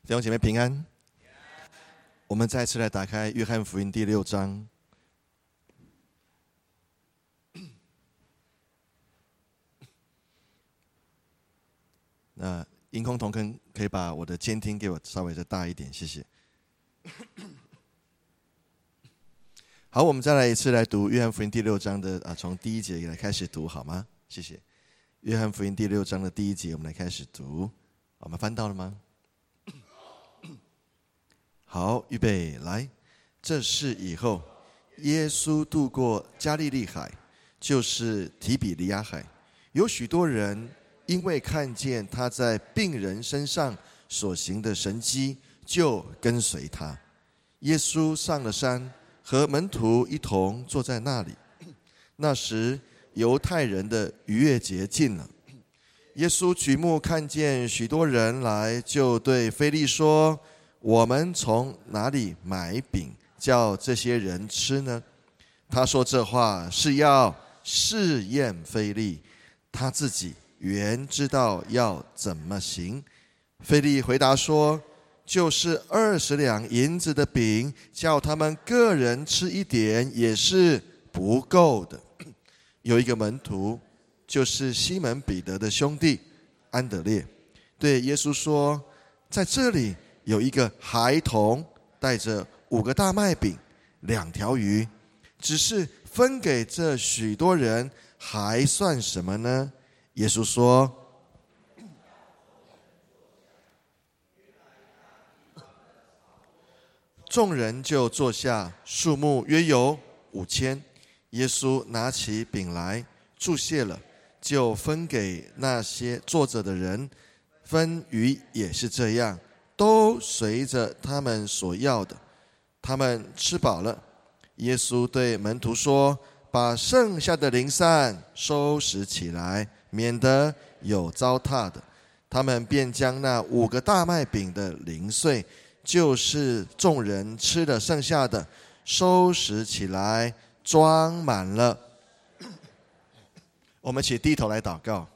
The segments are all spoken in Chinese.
弟兄姐妹平安。我们再次来打开约翰福音第6章。那音控同工可以把我的监听给我稍微再大一点，谢谢。好，我们再来一次来读约翰福音第6章的从第1节来开始读好吗？谢谢。约翰福音第6章的第1节，我们来开始读。我们翻到了吗？好，预备，来。这事以后，耶稣渡过加利利海，就是提比利亚海。有许多人因为看见他在病人身上所行的神迹，就跟随他。耶稣上了山，和门徒一同坐在那里。那时，犹太人的逾越节近了。耶稣举目看见许多人来，就对腓力说：我们从哪里买饼叫这些人吃呢？他说这话是要试验腓力，他自己原知道要怎么行。腓力回答说：就是20两银子的饼，叫他们个人吃一点也是不够的。有一个门徒，就是西门彼得的兄弟安德烈，对耶稣说：在这里有一个孩童带着5个大麦饼、2条鱼，只是分给这许多人，还算什么呢？耶稣说：众人就坐下，数目约有5000。耶稣拿起饼来，祝谢了，就分给那些坐着的人，分鱼也是这样，都随着他们所要的。他们吃饱了。耶稣对门徒说：把剩下的零散收拾起来，免得有糟蹋的。他们便将那5个大麦饼的零碎，就是众人吃的剩下的，收拾起来，装满了。我们一起低头来祷告。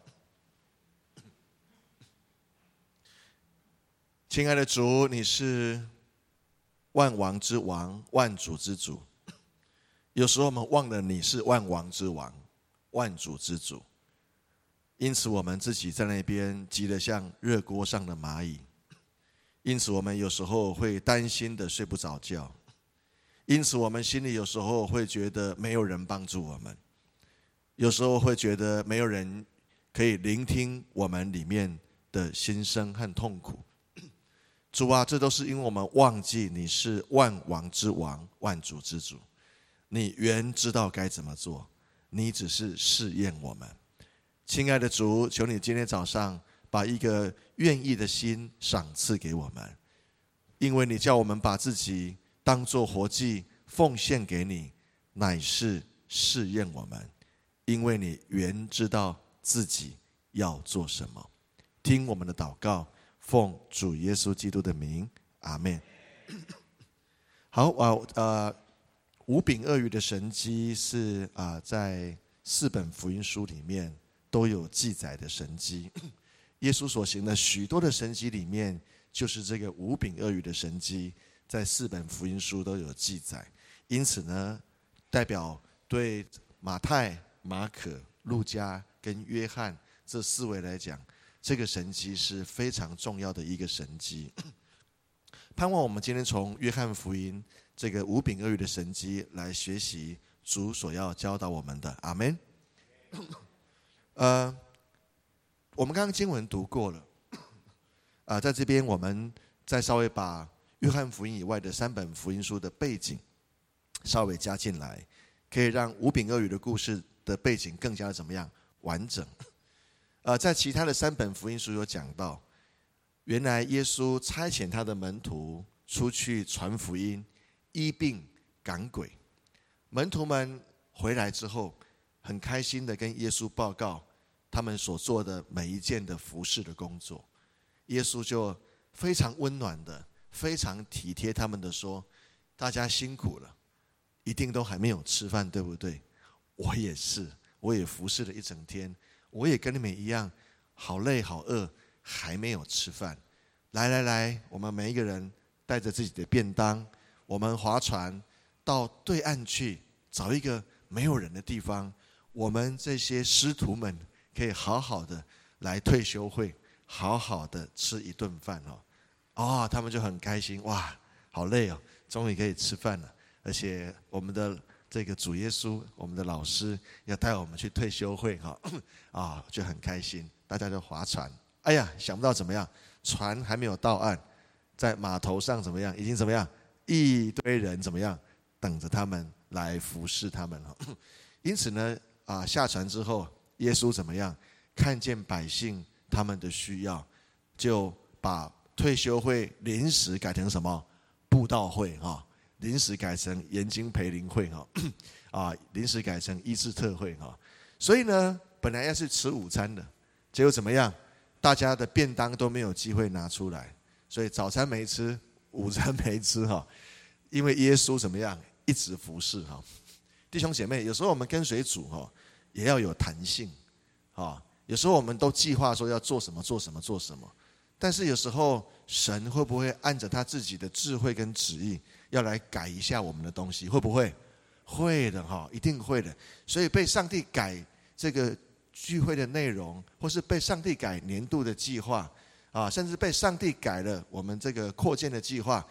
亲爱的主，你是万王之王，万主之主。有时候我们忘了你是万王之王，万主之主，因此我们自己在那边急得像热锅上的蚂蚁，因此我们有时候会担心的睡不着觉，因此我们心里有时候会觉得没有人帮助我们，有时候会觉得没有人可以聆听我们里面的心声和痛苦。主啊，这都是因为我们忘记你是万王之王，万主之主，你原知道该怎么做，你只是试验我们。亲爱的主，求你今天早上把一个愿意的心赏赐给我们，因为你叫我们把自己当作活祭奉献给你，乃是试验我们，因为你原知道自己要做什么。听我们的祷告，奉主耶稣基督的名，阿们。好，五饼二鱼的神迹是在4本福音书里面都有记载的神迹。耶稣所行的许多的神迹里面，就是这个5饼2鱼的神迹，在4本福音书都有记载。因此呢，代表对马太、马可、路加跟约翰这4位来讲，这个神迹是非常重要的一个神迹。盼望我们今天从约翰福音这个5饼2鱼的神迹来学习主所要教导我们的。阿们。我们刚刚经文读过了，在这边我们再稍微把约翰福音以外的3本福音书的背景稍微加进来，可以让5饼2鱼的故事的背景更加怎么样完整。在其他的3本福音书有讲到，原来耶稣差遣他的门徒出去传福音、医病、赶鬼。门徒们回来之后，很开心的跟耶稣报告他们所做的每一件的服事的工作。耶稣就非常温暖的、非常体贴他们的说：大家辛苦了，一定都还没有吃饭，对不对？我也是，我也服侍了一整天，我也跟你们一样，好累好饿，还没有吃饭。 来，我们每一个人带着自己的便当，我们划船到对岸去，找一个没有人的地方，我们这些师徒们可以好好的来退休会，好好的吃一顿饭他们就很开心，哇，好累哦，终于可以吃饭了，而且我们的这个主耶稣，我们的老师要带我们去退休会就很开心，大家就划船。哎呀，想不到怎么样，船还没有到岸，在码头上怎么样？已经怎么样？一堆人怎么样？等着他们来服侍他们因此呢，下船之后，耶稣怎么样？看见百姓他们的需要，就把退休会临时改成什么？布道会临时改成研经培灵会临时改成医治特会所以呢，本来要是吃午餐的，结果怎么样？大家的便当都没有机会拿出来，所以早餐没吃，午餐没吃因为耶稣怎么样？一直服侍弟兄姐妹，有时候我们跟随主也要有弹性有时候我们都计划说要做什么，但是有时候神会不会按着他自己的智慧跟旨意，要来改一下我们的东西？会不会？会的一定会的。所以被上帝改这个聚会的内容，或是被上帝改年度的计划甚至被上帝改了我们这个扩建的计划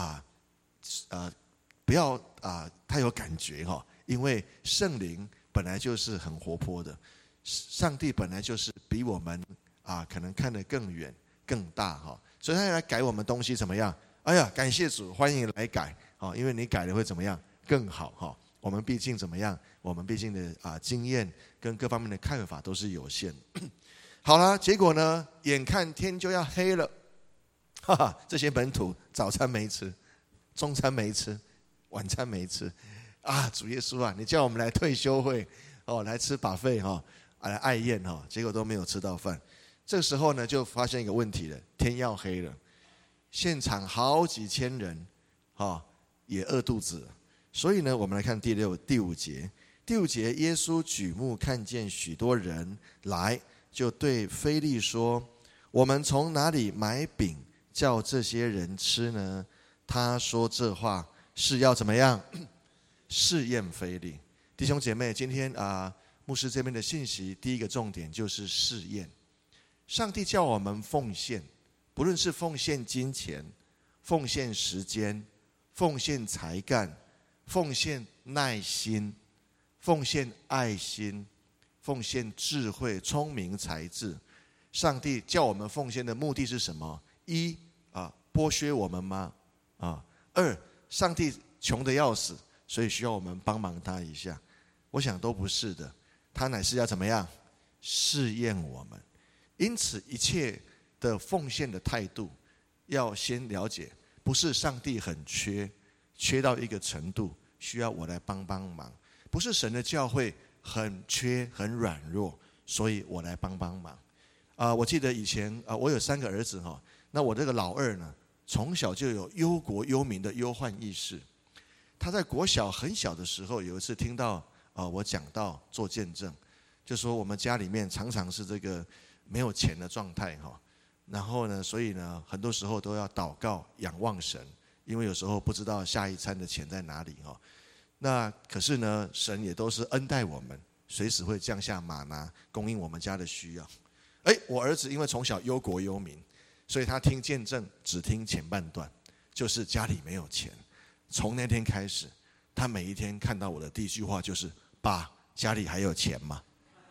不要太有感觉因为圣灵本来就是很活泼的，上帝本来就是比我们可能看得更远更大所以他要来改我们东西怎么样？哎呀，感谢主，欢迎来改因为你改了会怎么样？更好我们毕竟怎么样？我们毕竟的经验跟各方面的看法都是有限的。好了，结果呢，眼看天就要黑了，这些门徒早餐没吃，中餐没吃，晚餐没吃主耶稣你叫我们来退休会来吃buffet来爱宴结果都没有吃到饭。这个时候呢，就发现一个问题了，天要黑了，现场好几千人也饿肚子了。所以呢，我们来看第五节。第五节，耶稣举目看见许多人来，就对腓力说：“我们从哪里买饼叫这些人吃呢？”他说这话是要怎么样？试验腓力。弟兄姐妹，今天牧师这边的信息，第一个重点就是试验。上帝叫我们奉献，不论是奉献金钱、奉献时间、奉献才干、奉献耐心、奉献爱心、奉献智慧、聪明才智。上帝叫我们奉献的目的是什么？一剥削我们吗？二，上帝穷得要死，所以需要我们帮忙他一下。我想都不是的，他乃是要怎么样？试验我们。因此一切的奉献的态度要先了解，不是上帝很缺到一个程度需要我来帮忙，不是神的教会很缺很软弱，所以我来帮忙我记得以前我有3个儿子那我这个老二呢，从小就有忧国忧民的忧患意识。他在国小很小的时候，有一次听到我讲道做见证，就说我们家里面常常是这个没有钱的状态然后呢，所以呢，很多时候都要祷告仰望神，因为有时候不知道下一餐的钱在哪里那可是呢，神也都是恩待我们，随时会降下玛拿供应我们家的需要。我儿子因为从小忧国忧民，所以他听见证只听前半段，就是家里没有钱。从那天开始，他每一天看到我的第一句话就是：“爸，家里还有钱吗？”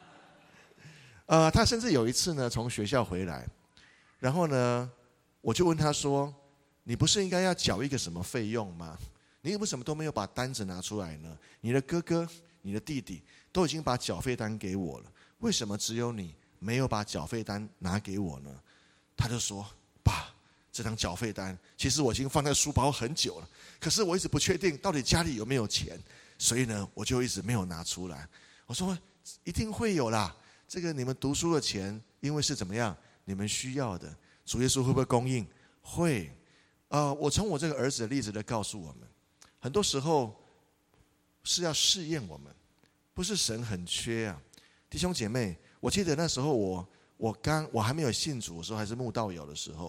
他甚至有一次呢，从学校回来，然后呢，我就问他说：“你不是应该要缴一个什么费用吗？你为什么都没有把单子拿出来呢？你的哥哥、你的弟弟都已经把缴费单给我了，为什么只有你没有把缴费单拿给我呢？”他就说：“爸，这张缴费单其实我已经放在书包很久了，可是我一直不确定到底家里有没有钱，所以呢，我就一直没有拿出来。”我说：“一定会有啦，这个你们读书的钱，因为是怎么样，你们需要的，主耶稣会不会供应？会。我从我这个儿子的例子来告诉我们，很多时候是要试验我们，不是神很缺弟兄姐妹，我记得那时候我还没有信主的时候，还是慕道友的时候，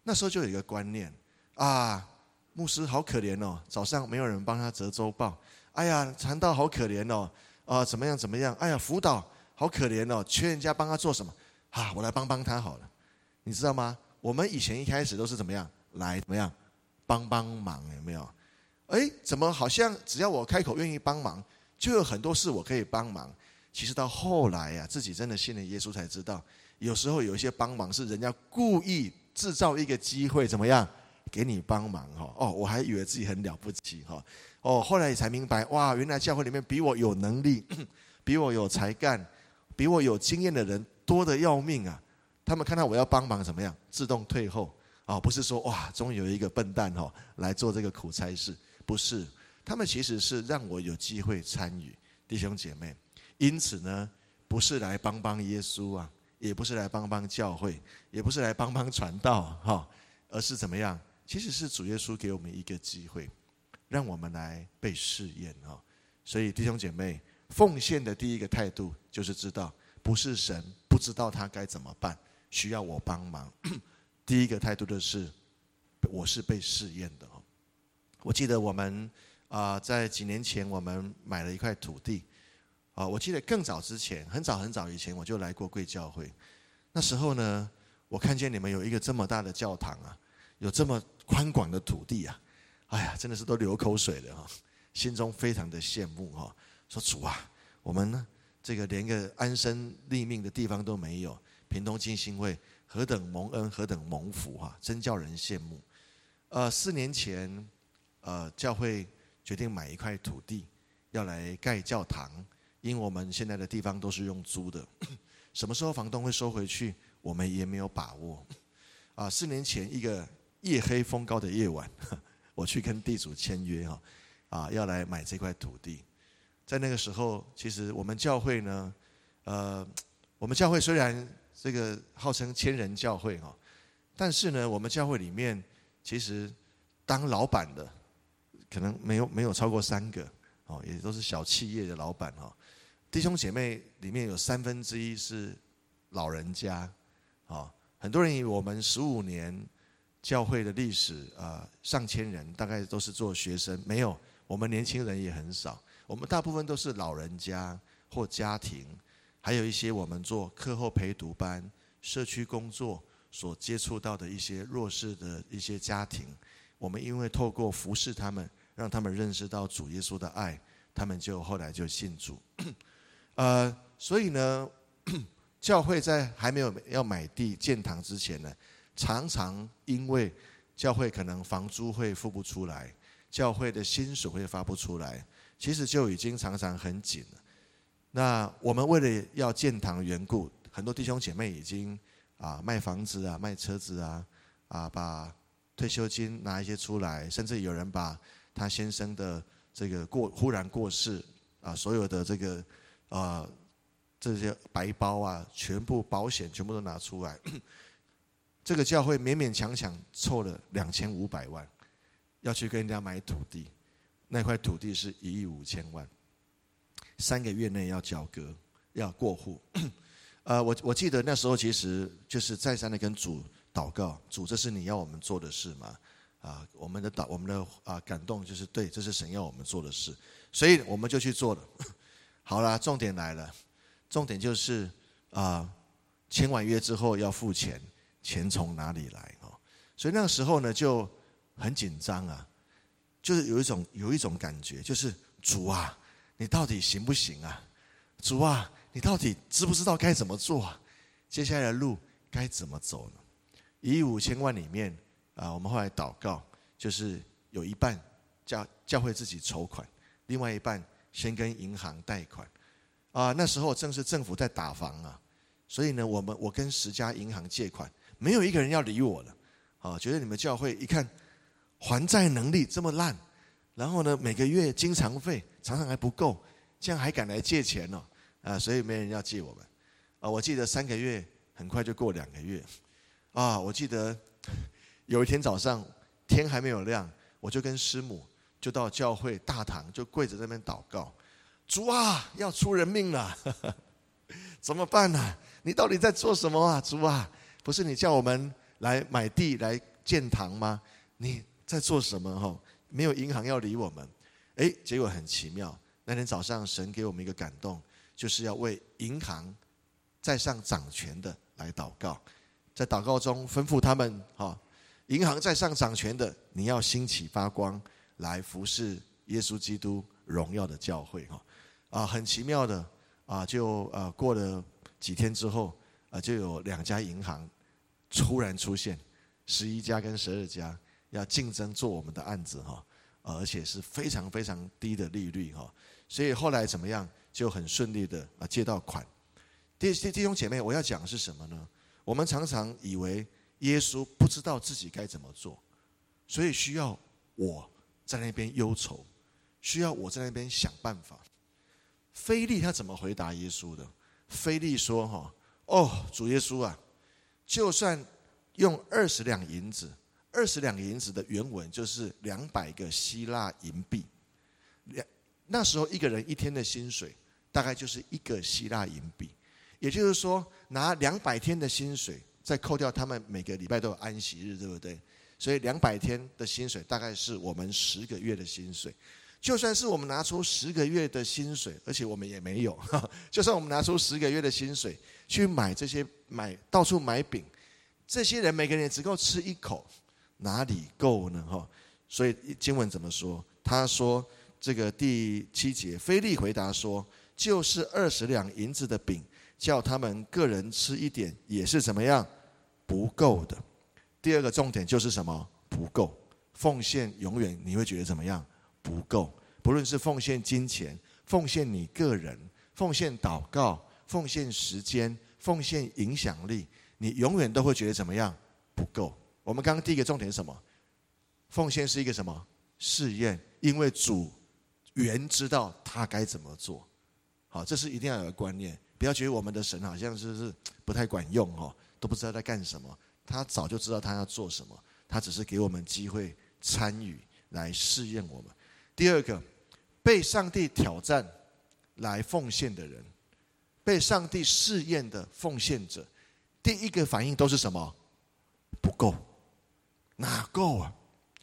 那时候就有一个观念啊，牧师好可怜哦，早上没有人帮他折周报。哎呀，传道好可怜哦，怎么样怎么样？哎呀，辅导好可怜哦，缺人家帮他做什么？我来帮帮他好了。你知道吗？我们以前一开始都是怎么样来怎么样帮帮忙，有没有？怎么好像只要我开口愿意帮忙，就有很多事我可以帮忙。其实到后来自己真的信了耶稣才知道，有时候有一些帮忙是人家故意制造一个机会，怎么样给你帮忙我还以为自己很了不起后来才明白，哇，原来教会里面比我有能力、比我有才干、比我有经验的人多得要命啊！他们看到我要帮忙，怎么样？自动退后不是说哇，终于有一个笨蛋来做这个苦差事，不是，他们其实是让我有机会参与，弟兄姐妹。因此呢，不是来帮帮耶稣也不是来帮帮教会，也不是来帮帮传道而是怎么样？其实是主耶稣给我们一个机会，让我们来被试验所以弟兄姐妹，奉献的第一个态度就是知道，不是神不知道他该怎么办，需要我帮忙。第一个态度就是我是被试验的我记得我们在几年前我们买了一块土地我记得更早之前，很早很早以前我就来过贵教会。那时候呢，我看见你们有一个这么大的教堂有这么宽广的土地哎呀，真的是都流口水了心中非常的羡慕说主我们呢这个连个安身立命的地方都没有，屏东浸信会何等蒙恩，何等蒙福真叫人羡慕。4年前教会决定买一块土地要来盖教堂，因为我们现在的地方都是用租的，什么时候房东会收回去，我们也没有把握。4年前一个夜黑风高的夜晚，我去跟地主签约要来买这块土地。在那个时候，其实我们教会呢，我们教会虽然这个号称千人教会但是呢，我们教会里面其实当老板的可能没有超过3个也都是小企业的老板弟兄姐妹里面有1/3是老人家很多人以为我们15年教会的历史上千人大概都是做学生，没有，我们年轻人也很少，我们大部分都是老人家或家庭，还有一些我们做课后陪读班、社区工作所接触到的一些弱势的一些家庭，我们因为透过服侍他们，让他们认识到主耶稣的爱，他们后来就信主。所以呢，教会在还没有要买地建堂之前呢，常常因为教会可能房租会付不出来，教会的薪水会发不出来，其实就已经常常很紧了。那我们为了要建堂的缘故，很多弟兄姐妹已经卖房子卖车子把退休金拿一些出来，甚至有人把他先生的这个忽然过世所有的这个这些白包全部保险全部都拿出来。这个教会勉勉强强凑了2500万，要去跟人家买土地，那块土地是1亿5千万，3个月内要交割，要过户。我记得那时候其实就是再三的跟主祷告，主，这是你要我们做的事吗？我们的感动就是对，这是神要我们做的事，所以我们就去做了。好啦，重点来了，重点就是签完约之后要付钱，钱从哪里来所以那个时候呢就很紧张就是有一种感觉，就是主你到底行不行主你到底知不知道该怎么做接下来的路该怎么走呢？1亿5千万里面我们后来祷告，就是有一半教会自己筹款，另外一半先跟银行贷款那时候正是政府在打房所以呢我跟10家银行借款，没有一个人要理我了觉得你们教会一看还债能力这么烂，然后呢每个月经常费常常还不够，这样还敢来借钱所以没人要借我们我记得3个月很快就过2个月我记得有一天早上天还没有亮，我就跟师母就到教会大堂就跪着在那边祷告，主要出人命了怎么办你到底在做什么主不是你叫我们来买地来建堂吗？你在做什么？没有银行要理我们。结果很奇妙，那天早上神给我们一个感动，就是要为银行在上掌权的来祷告。在祷告中吩咐他们，银行在上掌权的，你要兴起发光，来服侍耶稣基督荣耀的教会。很奇妙的就过了几天之后，就有2家银行突然出现，11家跟12家要竞争做我们的案子，而且是非常非常低的利率，所以后来怎么样，就很顺利的借到款。弟兄姐妹，我要讲的是什么呢？我们常常以为耶稣不知道自己该怎么做，所以需要我在那边忧愁，需要我在那边想办法。腓利他怎么回答耶稣的？腓利说：主耶稣啊，就算用20两银子，20两银子的原文就是200个希腊银币。那时候一个人一天的薪水大概就是1个希腊银币，也就是说拿200天的薪水，再扣掉他们每个礼拜都有安息日，对不对？所以200天的薪水大概是我们10个月的薪水。就算是我们拿出10个月的薪水，而且我们也没有，就算我们拿出10个月的薪水去到处买饼，这些人每个人也只够吃1口，哪里够呢？所以经文怎么说？他说这个第7节，腓利回答说，就是20两银子的饼，叫他们个人吃一点，也是怎么样？不够的。第二个重点就是什么？不够。奉献永远你会觉得怎么样？不够。不论是奉献金钱，奉献你个人，奉献祷告，奉献时间，奉献影响力，你永远都会觉得怎么样？不够。我们刚刚第一个重点是什么？奉献是一个什么？试验，因为主原知道他该怎么做。好，这是一定要有的观念，不要觉得我们的神好像是不太管用，都不知道在干什么。他早就知道他要做什么，他只是给我们机会参与来试验我们。第二个，被上帝挑战来奉献的人，被上帝试验的奉献者，第一个反应都是什么？不够。哪够啊？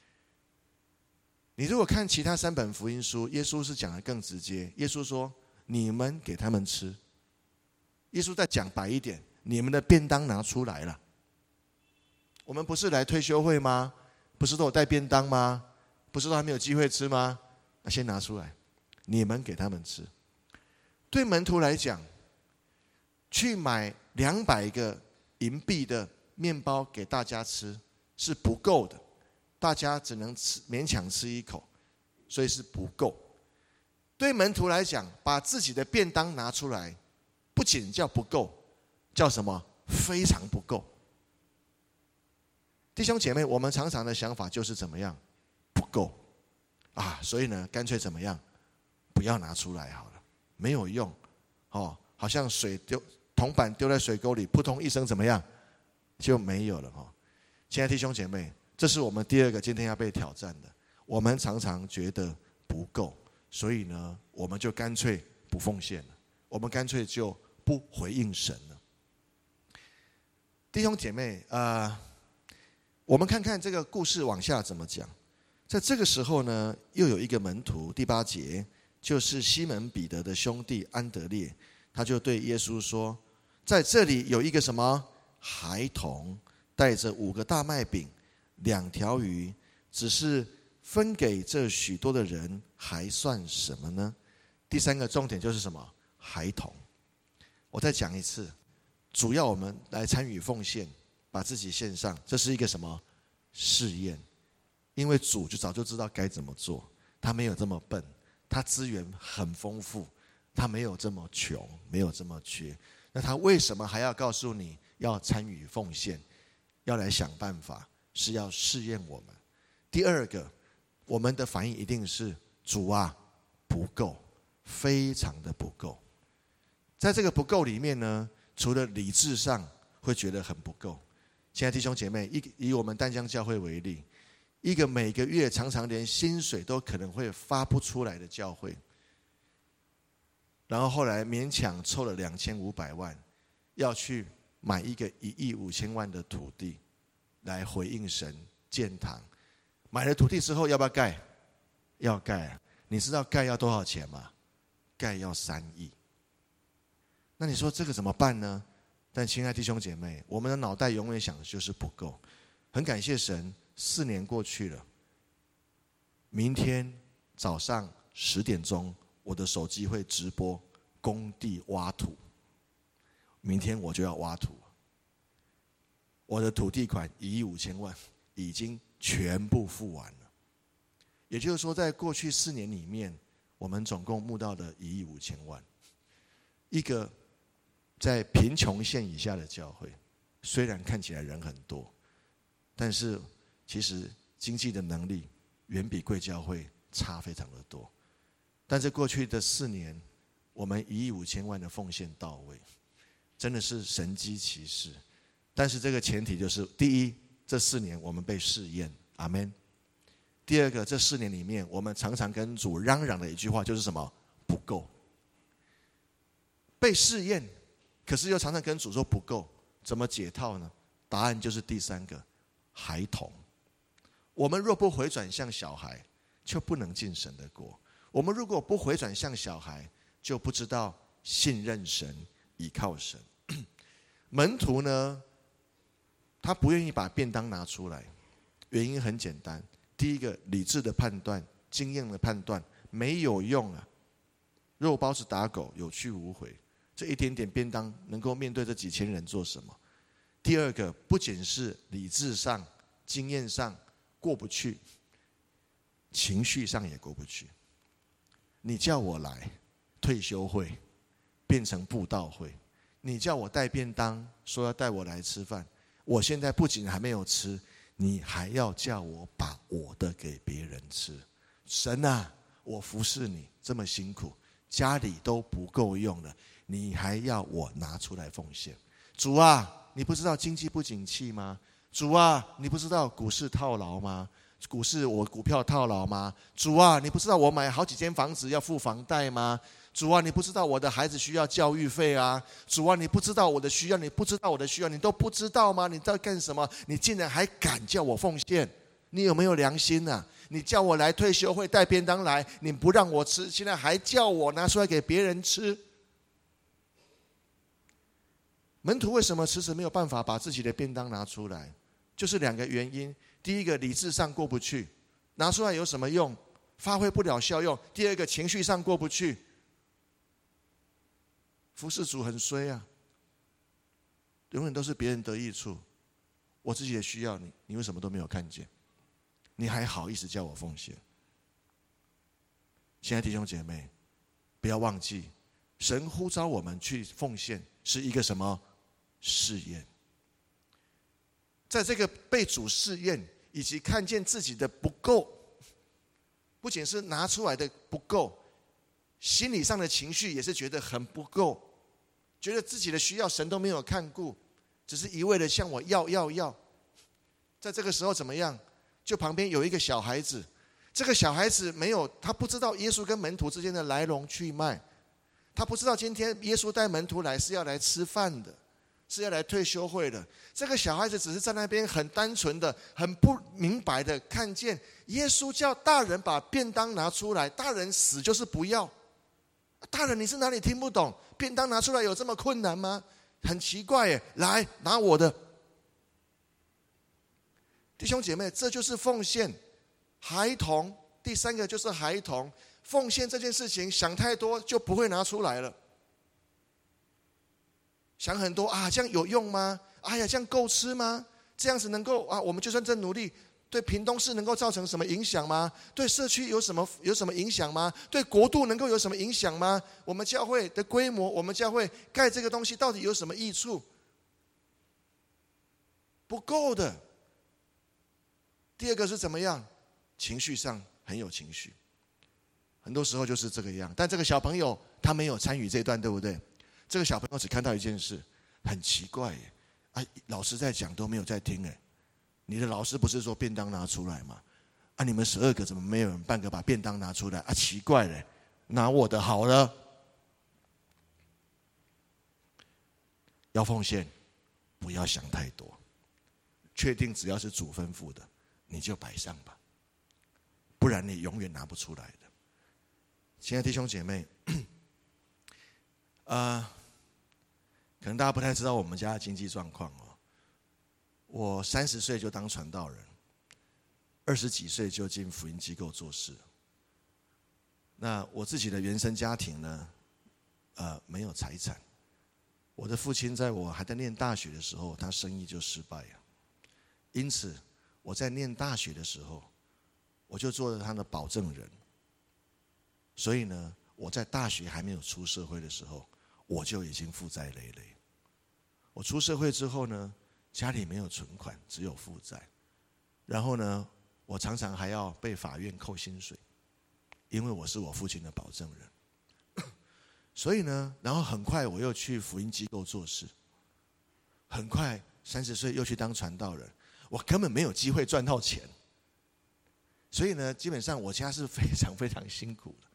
你如果看其他3本福音书，耶稣是讲得更直接。耶稣说：“你们给他们吃。”耶稣再讲白一点，你们的便当拿出来了。我们不是来退休会吗？不是都有带便当吗？不是都还没有机会吃吗？那先拿出来，你们给他们吃。对门徒来讲，去买200个银币的面包给大家吃是不够的，大家只能勉强吃1口，所以是不够。对门徒来讲，把自己的便当拿出来，不仅叫不够，叫什么？非常不够。弟兄姐妹，我们常常的想法就是怎么样？不够所以呢，干脆怎么样？不要拿出来好了，没有用。好像铜板丢在水沟里，扑通一声怎么样？就没有了。亲爱的弟兄姐妹，这是我们第2个今天要被挑战的。我们常常觉得不够，所以呢，我们就干脆不奉献了，我们干脆就不回应神了。弟兄姐妹，我们看看这个故事往下怎么讲。在这个时候呢，又有一个门徒，第8节，就是西门彼得的兄弟安德烈，他就对耶稣说，在这里有一个什么孩童，带着5个大麦饼2条鱼，只是分给这许多的人，还算什么呢？第3个重点就是什么？孩童。我再讲一次，主要我们来参与奉献，把自己献上，这是一个什么？试验。因为主就早就知道该怎么做，他没有这么笨，他资源很丰富，他没有这么穷，没有这么缺。那他为什么还要告诉你要参与奉献，要来想办法，是要试验我们。第2个，我们的反应一定是主啊，不够，非常的不够。在这个不够里面呢，除了理智上会觉得很不够。亲爱的弟兄姐妹，以我们淡江教会为例，一个每个月常常连薪水都可能会发不出来的教会，然后后来勉强凑了2500万，要去买一个1亿5千万的土地， 来回应神建堂。买了土地之后要不要盖？要盖啊！你知道盖要多少钱吗？盖要3亿。那你说这个怎么办呢？但亲爱的弟兄姐妹，我们的脑袋永远想的就是不够。很感谢神，4年过去了，明天早上10点钟，我的手机会直播工地挖土。明天我就要挖土，我的土地款1亿5千万已经全部付完了。也就是说，在过去4年里面，我们总共募到了1亿5千万。一个在贫穷线以下的教会，虽然看起来人很多，但是其实经济的能力远比贵教会差非常的多。但是过去的4年，我们1亿5千万的奉献到位，真的是神机骑士。但是这个前提就是：第一，这4年我们被试验，阿们。第二个，这4年里面，我们常常跟主嚷嚷的一句话就是什么？不够。被试验，可是又常常跟主说不够，怎么解套呢？答案就是第3个，孩童。我们若不回转向小孩，就不能进神的国。我们如果不回转向小孩，就不知道信任神、倚靠神。门徒呢，他不愿意把便当拿出来，原因很简单。第一个，理智的判断、经验的判断没有用啊，肉包子打狗，有去无回。这一点点便当能够面对这几千人做什么？第二个，不仅是理智上、经验上过不去，情绪上也过不去。你叫我来退休会变成布道会，你叫我带便当，说要带我来吃饭，我现在不仅还没有吃，你还要叫我把我的给别人吃。神啊，我服侍你这么辛苦，家里都不够用了，你还要我拿出来奉献。主啊，你不知道经济不景气吗？主啊，你不知道股市套牢吗？我股票套牢吗？主啊，你不知道我买好几间房子要付房贷吗？主啊，你不知道我的孩子需要教育费啊？主啊，你不知道我的需要，你不知道我的需要，你都不知道吗？你在干什么？你竟然还敢叫我奉献？你有没有良心啊？你叫我来退休会带便当来，你不让我吃，现在还叫我拿出来给别人吃。门徒为什么迟迟没有办法把自己的便当拿出来？就是2个原因。第一个，理智上过不去，拿出来有什么用？发挥不了效用。第二个，情绪上过不去，服侍主很衰啊，永远都是别人得益处，我自己的需要你为什么都没有看见？你还好意思叫我奉献？亲爱的弟兄姐妹，不要忘记，神呼召我们去奉献是一个什么试验？在这个被主试验以及看见自己的不够，不仅是拿出来的不够，心理上的情绪也是觉得很不够，觉得自己的需要神都没有看顾，只是一味的向我要。在这个时候怎么样？就旁边有一个小孩子，这个小孩子他不知道耶稣跟门徒之间的来龙去脉，他不知道今天耶稣带门徒来是要来吃饭的，是要来退休会的。这个小孩子只是在那边很单纯的、很不明白的看见耶稣叫大人把便当拿出来，大人死就是不要。大人，你是哪里听不懂？便当拿出来有这么困难吗？很奇怪耶，来拿我的。弟兄姐妹，这就是奉献。孩童，第3个就是孩童。奉献这件事情想太多就不会拿出来了。想很多啊，这样有用吗？哎呀，这样够吃吗？这样子能够我们就算真努力，对屏东市能够造成什么影响吗？对社区有什么影响吗？对国度能够有什么影响吗？我们教会的规模，我们教会盖这个东西到底有什么益处？不够的。第2个是怎么样？情绪上很有情绪，很多时候就是这个样。但这个小朋友他没有参与这一段，对不对？这个小朋友只看到一件事，很奇怪耶，老师在讲都没有在听耶。你的老师不是说便当拿出来吗？你们12个怎么没有人半个把便当拿出来？奇怪嘞，拿我的好了。要奉献，不要想太多。 确定只要是主吩咐的，你就摆上吧，不然你永远拿不出来的。亲爱的弟兄姐妹，可能大家不太知道我们家的经济状况哦。我30岁就当传道人，20几岁就进福音机构做事。那我自己的原生家庭呢，没有财产。我的父亲在我还在念大学的时候，他生意就失败了，因此我在念大学的时候，我就做了他的保证人。所以呢，我在大学还没有出社会的时候，我就已经负债累累。我出社会之后呢，家里没有存款，只有负债。然后呢，我常常还要被法院扣薪水，因为我是我父亲的保证人。所以呢，然后很快我又去福音机构做事，很快30岁又去当传道人，我根本没有机会赚到钱。所以呢，基本上我家是非常非常辛苦的。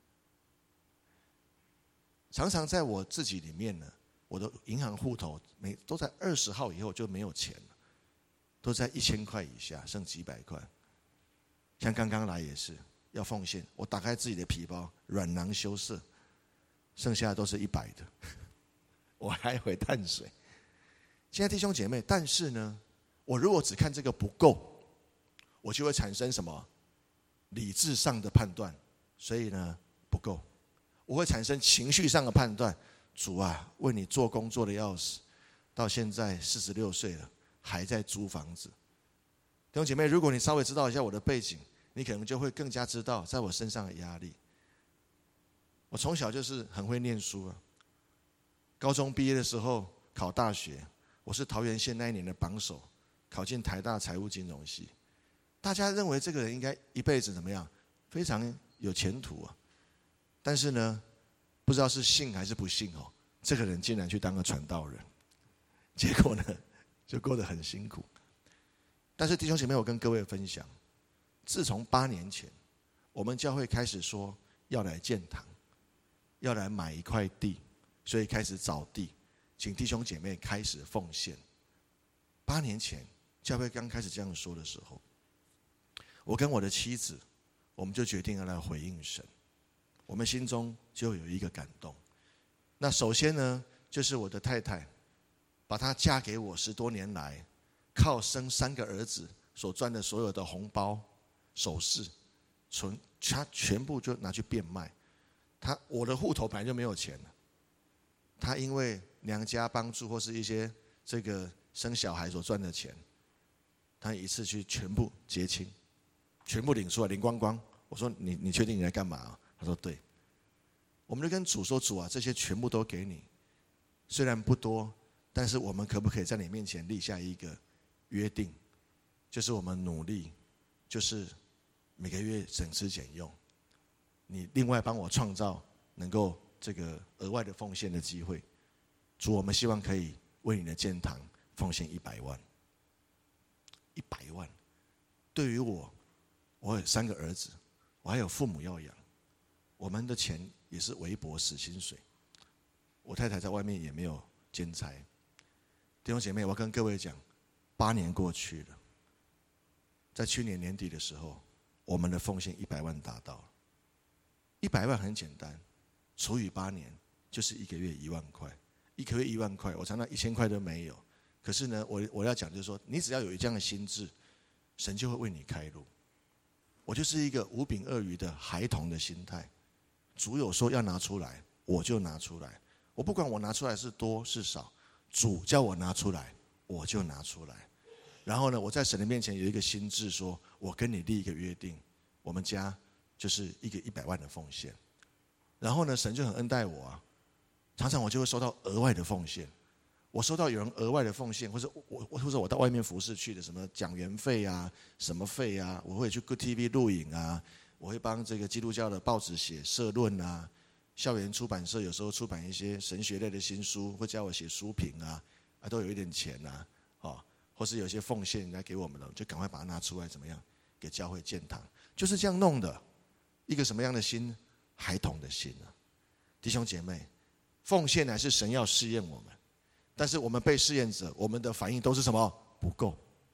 常常在我自己里面呢，我的银行户头都在20号以后就没有钱了，都在1000块以下，剩几百块。像刚刚来也是要奉献，我打开自己的皮包，软囊羞涩，剩下都是100的，我还回淡水。亲爱的弟兄姐妹，但是呢，我如果只看这个不够，我就会产生什么理智上的判断，所以呢不够。我会产生情绪上的判断，主啊，为你做工做得要死，到现在46岁了，还在租房子。弟兄姐妹，如果你稍微知道一下我的背景，你可能就会更加知道在我身上的压力。我从小就是很会念书啊，高中毕业的时候考大学，我是桃园县那一年的榜首，考进台大财务金融系。大家认为这个人应该一辈子怎么样，非常有前途啊。但是呢，不知道是幸还是不幸哦，这个人竟然去当个传道人，结果呢就过得很辛苦。但是弟兄姐妹，我跟各位分享，自从8年前，我们教会开始说要来建堂，要来买一块地，所以开始找地，请弟兄姐妹开始奉献。8年前教会刚开始这样说的时候，我跟我的妻子，我们就决定要来回应神。我们心中就有一个感动。那首先呢，就是我的太太，把她嫁给我10多年来，靠生3个儿子所赚的所有的红包、首饰、她全部就拿去变卖。我的户头本来就没有钱了，她因为娘家帮助或是一些这个生小孩所赚的钱，她一次去全部结清，全部领出来，领光光。我说你确定你来干嘛啊？他说对。我们就跟主说，主啊，这些全部都给你，虽然不多，但是我们可不可以在你面前立下一个约定，就是我们努力，就是每个月省吃俭用，你另外帮我创造能够这个额外的奉献的机会。主，我们希望可以为你的建堂奉献100万。100万，对于我有3个儿子，我还有父母要养，我们的钱也是微薄死薪水。我太太在外面也没有兼差。弟兄姐妹，我跟各位讲，8年过去了，在去年年底的时候，我们的奉献100万达到了。100万很简单，除以8年就是1个月1万块，1个月1万块，我常常1000块都没有。可是呢，我要讲就是说，你只要有这样的心智，神就会为你开路。我就是一个无饼二鱼的孩童的心态，主有说要拿出来，我就拿出来。我不管我拿出来是多是少，主叫我拿出来，我就拿出来。然后呢，我在神的面前有一个心志，说我跟你立一个约定，我们家就是一个100万的奉献。然后呢，神就很恩待我啊，常常我就会收到额外的奉献。我收到有人额外的奉献，或者我到外面服侍去的什么讲员费啊、什么费啊，我会去 Good TV 录影啊，我会帮这个基督教的报纸写社论啊，校园出版社有时候出版一些神学类的新书，会叫我写书评啊，都有一点钱啊，或是有些奉献人家给我们了，就赶快把它拿出来，怎么样给教会建堂，就是这样弄的。一个什么样的心？孩童的心啊！弟兄姐妹，奉献乃是神要试验我们。但是我们被试验者，我们的反应都是什么？不够，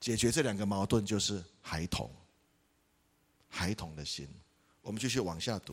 解决这两个矛盾就是孩童，孩童的心。我们继续往下读。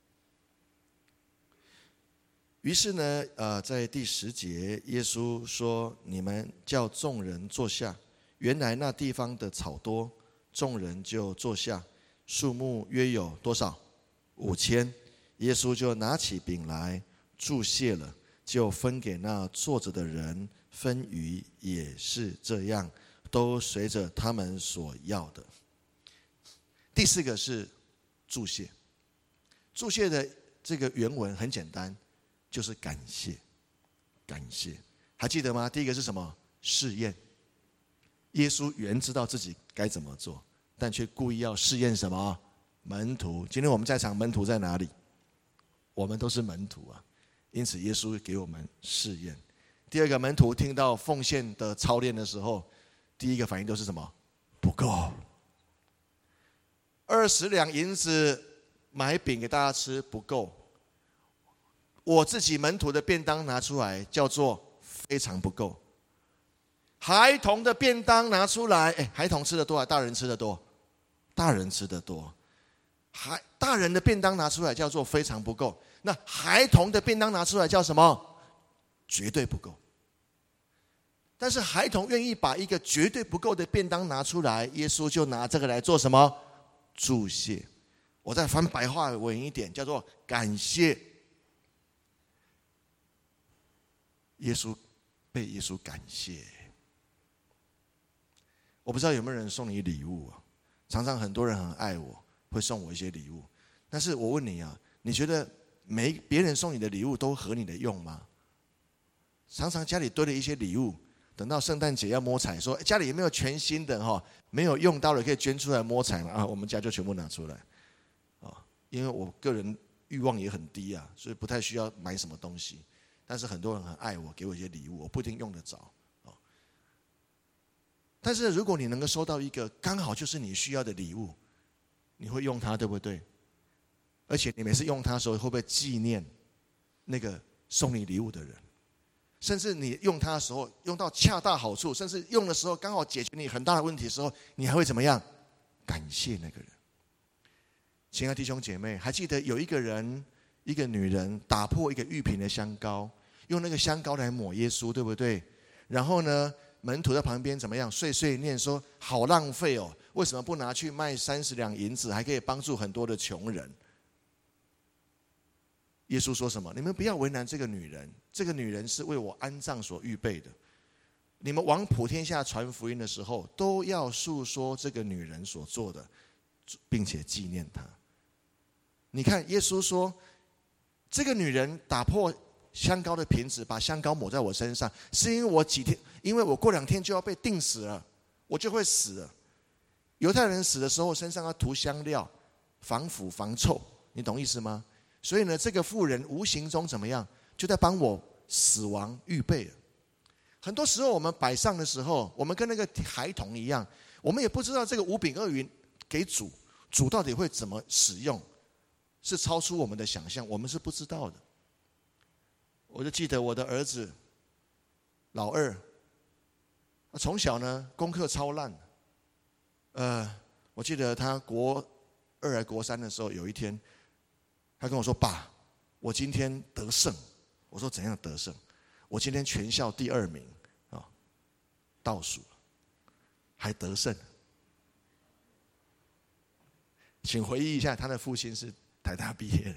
于是呢，在第10节，耶稣说：“你们叫众人坐下。原来那地方的草多，众人就坐下，数目约有多少？5000。耶稣就拿起饼来，祝谢了，就分给那坐着的人，分鱼也是这样，都随着他们所要的。”第4个是祝谢。祝谢的这个原文很简单，就是感谢。感谢，还记得吗？第一个是什么？试验。耶稣原知道自己该怎么做，但却故意要试验什么？门徒。今天我们在场门徒在哪里？我们都是门徒啊，因此耶稣给我们试验。第二个，门徒听到奉献的操练的时候，第一个反应都是什么？不够。20两银子买饼给大家吃不够，我自己门徒的便当拿出来，叫做非常不够。孩童的便当拿出来，孩童吃的多还是大人吃的多？大人吃的多。大人的便当拿出来叫做非常不够，那孩童的便当拿出来叫什么？绝对不够。但是孩童愿意把一个绝对不够的便当拿出来，耶稣就拿这个来做什么？祝谢。我再翻白话文一点，叫做感谢。被耶稣感谢。我不知道有没有人送你礼物啊？常常很多人很爱我，会送我一些礼物。但是我问你啊，你觉得别人送你的礼物都合你的用吗？常常家里堆了一些礼物，等到圣诞节要摸彩，说家里有没有全新的没有用到的可以捐出来摸彩嘛？我们家就全部拿出来。因为我个人欲望也很低啊，所以不太需要买什么东西。但是很多人很爱我，给我一些礼物，我不一定用得着。但是如果你能够收到一个刚好就是你需要的礼物，你会用它，对不对？而且你每次用它的时候，会不会纪念那个送你礼物的人？甚至你用它的时候，用到恰到好处，甚至用的时候刚好解决你很大的问题的时候，你还会怎么样？感谢那个人。亲爱的弟兄姐妹，还记得有一个女人打破一个玉瓶的香膏，用那个香膏来抹耶稣，对不对？然后呢，门徒在旁边怎么样？碎碎念说：“好浪费哦，为什么不拿去卖30两银子，还可以帮助很多的穷人？”耶稣说什么？你们不要为难这个女人，这个女人是为我安葬所预备的。你们往普天下传福音的时候，都要述说这个女人所做的，并且纪念她。你看，耶稣说，这个女人打破香膏的瓶子，把香膏抹在我身上，是因为我过2天就要被钉死了，我就会死了。犹太人死的时候身上要涂香料，防腐防臭，你懂意思吗？所以呢，这个妇人无形中怎么样，就在帮我死亡预备了。很多时候我们摆上的时候，我们跟那个孩童一样，我们也不知道这个5饼2鱼给主到底会怎么使用，是超出我们的想象，我们是不知道的。我就记得我的儿子老二，从小呢功课超烂。我记得他国2还国3的时候，有一天他跟我说：“爸，我今天得胜。”我说：“怎样得胜？”我今天全校第2名倒数了，还得胜。请回忆一下，他的父亲是台大毕业